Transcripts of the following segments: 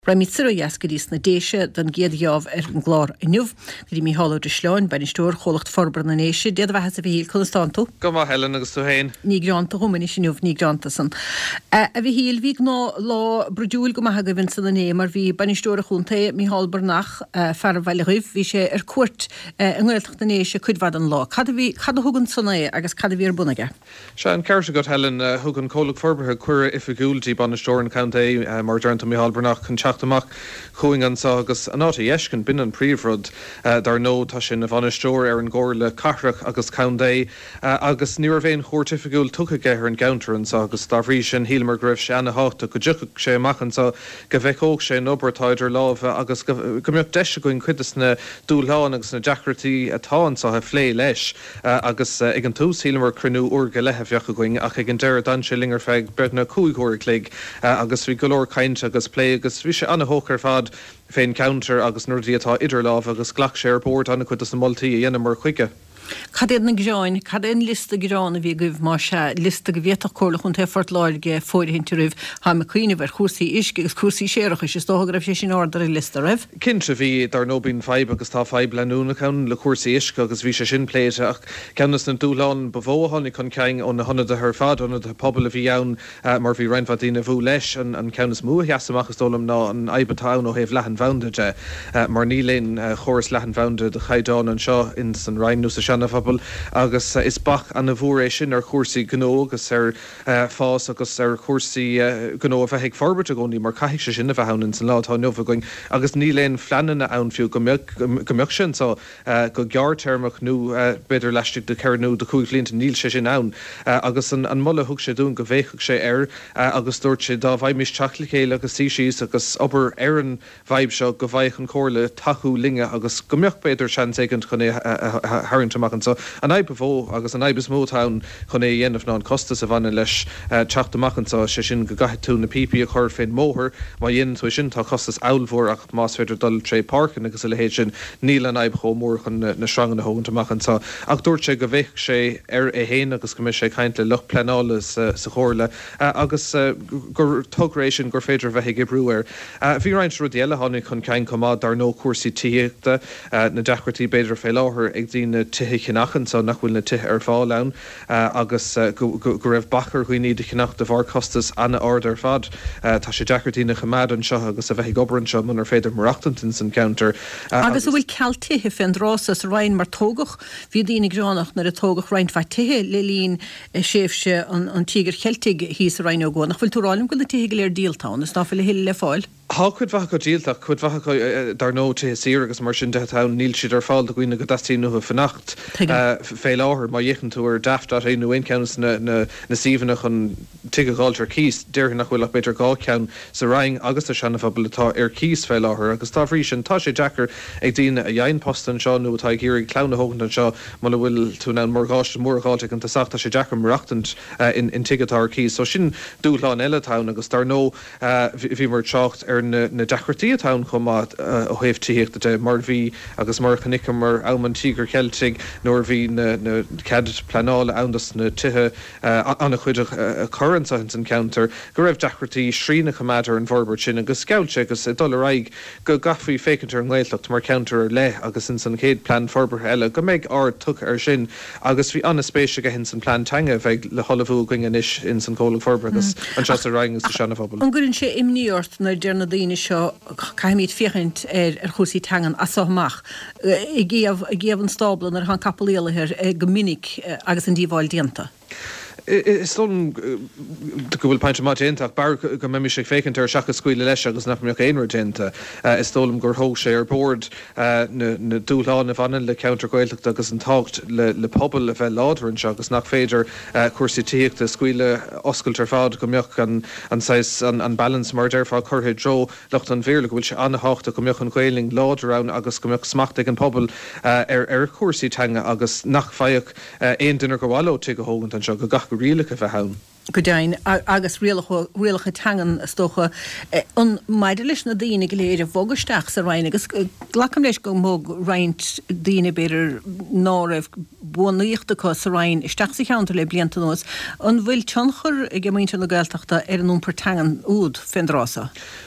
Ramitsar jaskedís na déise den géadheamh an glár inniuh, go mí hallú de sláin ben stúr cholacht forbar na néise, déad bheit a bhí constantú. Go má Helen agus tú héin. Ní granta humaní sinniuh ní granta san. A bhí híl hí ná lá brúil go maithe go vin san na né, mar bhí ben stúr chunta mí hallbar nach fer bhile rih, hí sé cuat an ghilteach na néise chudhhad an lá. Cad thugann sanna agus cad bhí bunaige. Se an ceir go Helen thugann cólaach forbarthe cuire ifigúiltí ban stúr an counté mar dearnta mí hallbar nach chun amach chuing an agus an áta dhéiscin bin an príomhrod dar nó tá sin a bhanistóir ar an ggóir le carrach agus Coundé agus níor bhéin chóirtifigúil tucha géir an gauntar an agus dáhrí sin hílamar greibh sé anna háta go dúcha sé amachchan go bheithóg sé an obertáidir láh agus go mbeoh deise goin chuidas na dúláin agus na deachratíí atá an sa phlé leis agus ag an tús hílamar cruú urga lethefheocha going ach ag an deir dan sé lingar feig bredna cúigúir clig agus bhí golóir cainte agus plé agus bhí sé anna hócar fad féin counter agus nuirdí atá idir láh agus ghlach sé ar bord anna chuidas na moltaí a dhéanamar chuige. Cad na gráin, cad lista gráin a bhí goibh mar se lista go bhéach cholach chun tefort láige fóirhinnte rih ha me cuioine bhar chósaí isce agus chósaí séireach is tóga raibh sé sin ordar lista raibh. Cinnte bhí dar nó bín feib agus tá feib leúna chun le cuasaí isce agus bhí sé sin pléite ach ceannas na dúláin bhóhannig chun ceing ón na honna de th fad ón de pobl a bhí ann mar bhí reinfadína bhú leis an ceannas mú heasamachchas dólam ná an aibatán ó héh lehan bhaundaide mar nílén choras lehan bhaunda de chaidán an seo in san reinú sa seanna fabal agus is bach an na bhór sin ar chósaí gnó agus ar fás agus ar chósaí gnó a bheith forbert a gcóí mar caiic sé sin a bheithann san látá nufa going agus níléon fleanna anfiú gombeoch sin go geartermach nó beidir leistigh de ceirnú de chuig línta níl sé sin ann agus an mulle thug sé dún go bhéicheach sé ar agus dúirt sé dá bhaid mis teachla chéile agus síos agus obair ar an bhaib seo go bhaith an cóirla taú linge agus gombeoch beidir sean éigent chun haintach an so an aibe bhó agus an aibes mótán chun é dhéanamh ná an costas a bhaine leis teachtamachchan sé sin go gaith tú na pipi a chur féin móthir má dhéanaan tú sin tá costas áilmhór ach más féidir dul tré parkin agus le héad sin níl an aib chomór chun na strangan na hóntamachchan ach dúirt sé go bhéh sé ar é héin agus go sé caiint le luch plenálas sa chóirle agus gur tugrééis sin gur féidir bheith gibrúir. Bhí reinint rudéile tháinig chun cein comá dar nó cuasaí tííochta na deachratí beidir fé láthair ag dtína tuthe chinachchan so nachhfuil na tithe ar fáil ann agus go raibh bachar chuoine de chinach de bhar costas anna ordar fad tá sé deachratí na chamád an seo agus a bheith gobrann seo munar féidir marachtantin san counter. Agus bhfuil cealtithe féin rásas rein mar tógach bhí dína gránach nar a tógach rein feitithe le lín séfse an tígur cheiltig híos a rein ógó nach bhfuil túrálim go na tithe léir díaltáin is ná le hiile le fáil. Tá chud bhacha go díalach chud bhacha dar nó té sí agus mar sin detá níl siad ar fáil do gine go dastíí nu a fannacht fé láthair má dhéchan tú ar daft at éú incans na síhanna chun tuigeáiltar cíos deirthe nach bhfuil beidir gá ceann sa raing agus a seanna fabaltá ar cíos fé láthair agus tá bhrí sin tá sé Jackar ag dtíine a dhéin postan seo nó tá géirí clán hógan an seo má bhfuil tú ná mórgáiste mórgáilte an tasachta sé Jackar marachtant in tuigetá cíos so sin dúláán eiletá agus dar nó bhí mar teacht ar na deachratíí atá chumá ó héhtííocht de mar bhí agus mar chanicam mar áman tígur ceiltig nóir bhí na cad planála andas na tuthe anna chuideach current an counter go raibh deachratíí srína chamáidir an bharbert sin agus scoulte agus dul raig go gafaí fécintar an gléilecht mar counter le agus in san céad plan forbar eile go méid ár tuch ar sin agus bhí anna spéise go hin san plan tanga bheith le cholamhú going inis in san cóla forbar agus an se a raing is seanna fabal. An gurinn sé imníort na dearna daoine seo caiimiid fichint ar chósaí tangan a soach i ggéamh an stablan ar an capéalahir go minic agus an díomháil dianta. Is dom go bhfuil paint má déntaach bar go mé sé fécinint ar seachas scuile leis agus nach mbeoh éonar dénta. Is dóm gur thóg sé ar bord na dúláán a bhanan le countergóileach agus an tácht le pobl a bheith ládarann se agus nach féidir cuasaí tíochta scuile oscailtar fád go mbeoch an balance mar deirfá chutha dro lecht an bhéirla go bhfuil se anna háachta go mbeoch an ghuailing ládarán agus go mbeoch smacht ag an pobl ar cuasaí teanga agus nach faiach aon duine go bhhailó tu go hógant an seo go gach go rialacha bheith hain. Go dain agus rialacha tangan stocha an maidir leis na daine go léir a bhogaisteach sa rain agus lacham leis go móg raint daine beidir náibh bunaíochtacha sa rain isteach sa cheantar le blianta nós an bhfuil tionchar ag go mainte le gailteachta ar an úmpar tangan úd féin rása.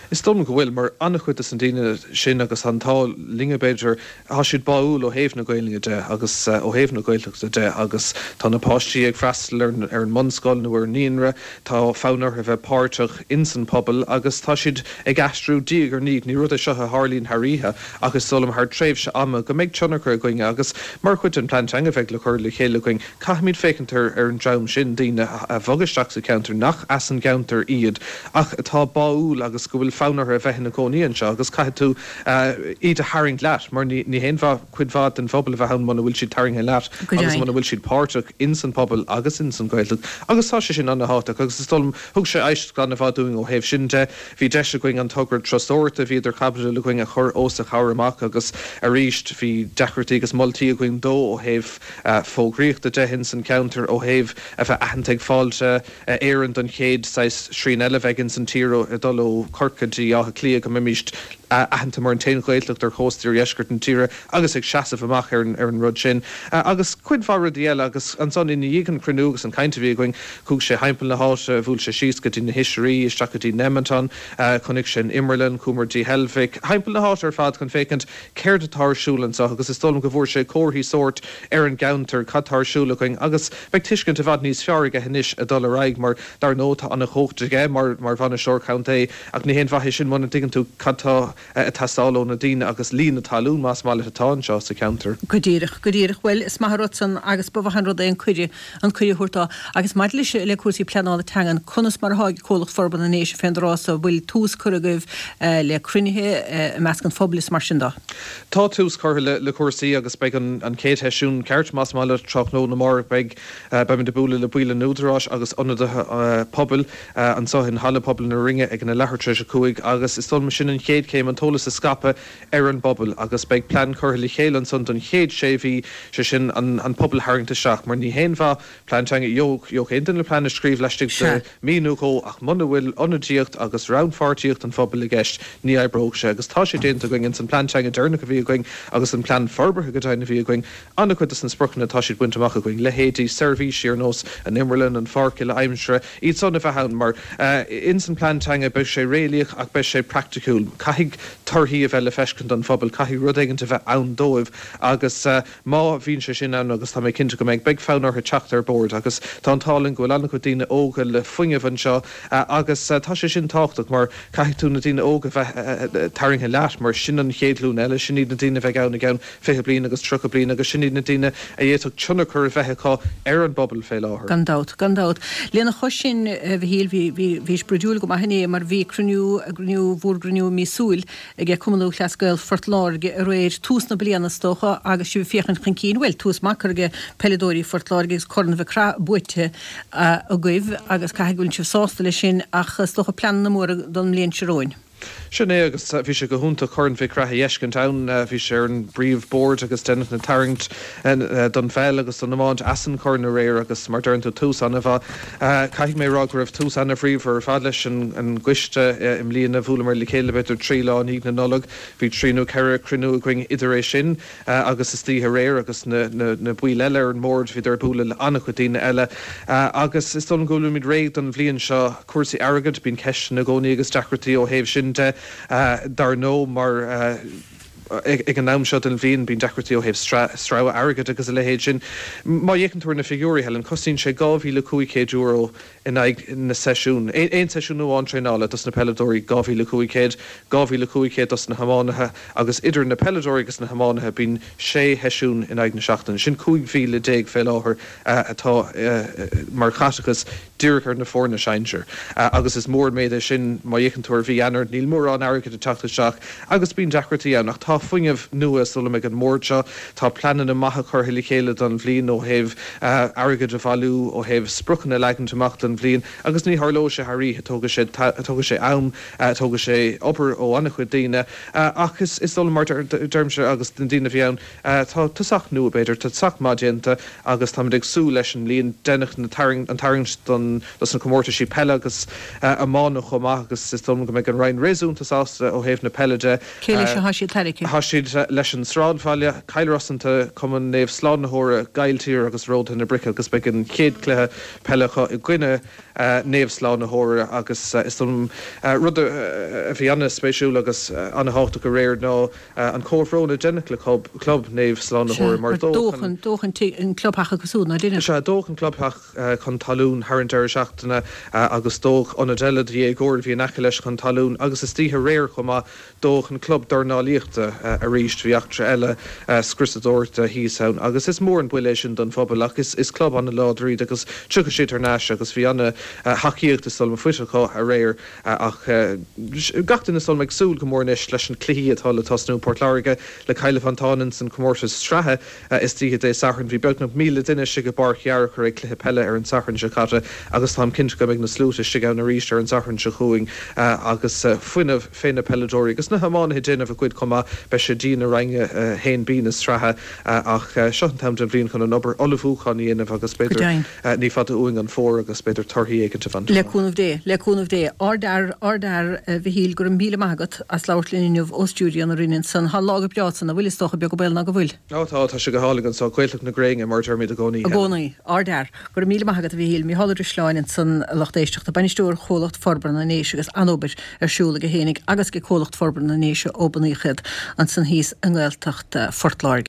Is dom go bhfuil mar annachchuid is an daine sin agus antá lingabéidir há siad baúil ó héh na gailinge de agus ó héh na gaiilachta de agus tá na páistí ag freistal ar an munscoil nó ar níonra tá fánar a bheith páirteach insan pobl agus tá siad ag astrú díag ar níd ní rud a seo a hálín Haríthe agus solam haar tréimh se ama go méid tionachar going agus mar chuid an plantanga bheith le chuir le chéile going caiimiid fécintar ar an draim sin daine a bhogasteach sa counter nach as an counter iad ach atá baúil agus go bhfuil fánar a bheith na cóíonn seo agus caiith tú iad a haring leat mar ní héonmha cuidhád an phobal a bheit man bhfuil siad taring leat agus man bhfuil siad páirteach insan pobl agus insan gailteach agus tá sin anna háach agus is dom thug sé éist gan na bhádúing ó héh sin de hí deise going an tugur trasóirta hí idir cabú le going a chur ósa chaireach agus a ríist hí dechartí agus moltúltaí a going dó ó héh fógríocht a de hin san counter ó héh a bheith ahantaigh fáilte éan don chéad srí eile bheitgin san tíro a dul ó corcadí a clia go mimíist ahananta mar an téanchléitleach ar chóstíir eisgurt an tíre agus ag seaamh amach ar an rud sin agus cuidhhar díile agus an son ina dhégan cruú agus an caiinte bhí going cúg sé heimpel na háise bhúil sé síos go dtí na hiisiirí isteachchatí Nemanton chunig sin Immerlin cumartí Helvig heimpel na háit ar fad chun fécant céir atásúlan sa agus is dóm go bhór sé cóirthaí sort ar an gaunter catársúla going agus beag tuiscint a bhd níos fearige henis a dul raig mar dar nóta anna chóchtaige mar bhanna seir counté ach ní héon bhaithé sin mna digan tú catá a tastáó na díine agus lína talún más mála atá seo sa counter. Godíirech bhfuil is maithrotsan agus bhhan rud an chuide chuirtá agus mar lei le cuasí pleála tegan chunas mar háid cólach forban na nééis féinrásá bhfuil túús chugah le crunithe meas an fóblis mar sin dá. Tá túús chu le cuasaí agus be an céad heisiún ceart más mála troch nó na mar beag be de búla le buile núdarrás agus anna pobl an sohin halla pobl na ringe ag na lethirtre a cuaig agus is sol sin an chéad céim an tolas a scape ar an bobbal agus beag plan chuirla chélan san don chéad séhí se sin an pobl haingta seach mar ní héonmha plantanga joog éan le plan scríb leistig de míúó ach muna bhfuil onadíocht agus roundfartíocht an fphobal le gceist ní ebroch se agus tá sé déanta going in san plantanga dúrna go bhí going agus an plan forbartha go dainna bhí going anna chuid san sprochanna tá siad buintach going le hétí serví siar nós an Immerlin an Farkil aimimsre iad sonna bheithan mar in san plantanga be sé réalaach ach be sé practicúil caigh tarthaí a bheith le feiscint an fphobal caihí rud éigeanta bheith ann dóibh agus má bhín sé sin an agus tá mé cinnte go méid beag fánar teachtar board agus tá antálann gohfuil anna go dtíine óga le fuingemh an seo agus tá sé sin táchtach mar caiith tú na dtíine óga bheith taringthe leat mar sin an chéadlún eile sin iad na dtíine bheith anna gan fé blin agus tro blin agus sin iad na dtíine a dhéach tunna chur bheitá ar an bobbal fé láthir. Gandát. Léna chosin bhíl hís breúil go maithné mar bhí cruniú a grniú bhórgrniú mísúil ag cumú chlascail fortláge a réir tús na blianana stocha agus si féchan chun cín bhfuil tús macarge pedóí fortlágegus corna bheith buite a goibh agus caiigúinn si sásta lei sin ach stocha plan na mór don mlíonn seróin. Sinné agus bhí sé go húnta chun bhí crathe dhéiscin town bhí sé an bríomh board agus denna na taringt don fel agus don namáint asan corna réir agus mar dúnta tús anna bh caiigh mé rá raibh tús anna phríomh ar fad leis an gcuiste im líonna bhúla mar le chéile beidir trí lá ní na nolog bhí tríú ceir cruú going idiréis sin agus is títhe réir agus na buil eile an mór hí ar búla le anna chutíine eile agus is don goúla míid réig don bblion seo cuasaí agad bín ceist na gcónaí agus dechartaí ó héh sin dar nó mar ag an náam seo an bhíon bín dechartaí ó héh strá agad agus a lehéid sin. Má dhéann túir na figurí helen cosín sé €2,500 in na seisiún. Éon seisiún nó an tréála dus na pedóí €2,500, €2,500 dus na hamánathe agus idir na pedóí agus na hamánathe bín 6 heisiún in ag na seachtain. Sin €2,010 fé láthair atá mar chatachas dúrchar na fórna seinir. Agus is mór méid sin má dhéann túir bhí anar níl mór an agad a teachtateach agus bín dechartaí annach tá fuingemh nua sola me an mórse tá planan na maithe chuirtha chéile don bhblin ó héh agad a bhú ó héh spruchanna legantamach don bhblin agus ní thló sé Harí tóga sé am tóga sé opair ó anna chu daine agus is sola mar dermse agus den daine bhíann tá tuach nua beidir tá sach mádénta agus tá ag sú leis an líon denach an taring don na commórta sí pelle agus a mána chomach agus is dom go méid an rein réúnta sásta ó héh na pelleide. Céile se hasí tarice. Hasíd leis an sráidfáile caiilrasanta cuman néomh sláánnathóra gailtíir agus róta na brice agus be an chéad chluthe pellacha i gcuine néomhslán na hóra agus is rud a bhí anna spéisiú agus anna háta go réir ná an cóhróna Genecla club néomhslán na hóra mar dóchan an clubhacha goúna duine se dóchan clubhach chun talún Harantar seachtainna agus dóch anna deile dhé ggóir bhí nacha leis chun talún agus is títhe réir chumá dóchan club darnáíochta a ríist bhíachtra eile scrisadóirta híán agus is mór an buile sin don fphobal ach is club anna lád agus tucha siad ar náis agus bhí anna haíochtta sul fuiseá a réir ach gatain is meid súl go mórnis leis an clíí atá le tasnú Portláige le Caile Fantánin san cummórtas strathe is tí é san bhí bena míle duine si go barchear chu é cluthe pelle ar an san se chatte agus tá cinint go na slúte si gan na ríiste ar an san se chuing agus fuiineh féna pedóí agus na hamána déanamh a chuid comma be sé dína reinge héin bí na strathe ach seotam den bblion chun an obair olahúchan íanamh agus beidir ní fat uing an fór agus beidir tarthaí éigen fan. Leúnmh dé ardar bhíhíil gur an míle maigad as láirlínineh óstúdion a rinne san há lága beásan a bhfuil stocha be go bil na go bhfuil. Tá se go hálagan sa chuilech na gréing mar termid a gcóí. Gcónaí ardar gur míle maigad a bhíhíil mí háidir sláinin san lochtéisteach a banistúr cholacht forbran na néise agus anóbir arsúla go hénig agus go cholacht forbran na néise ó baníchad an san híos an ghilteacht Fortláirge.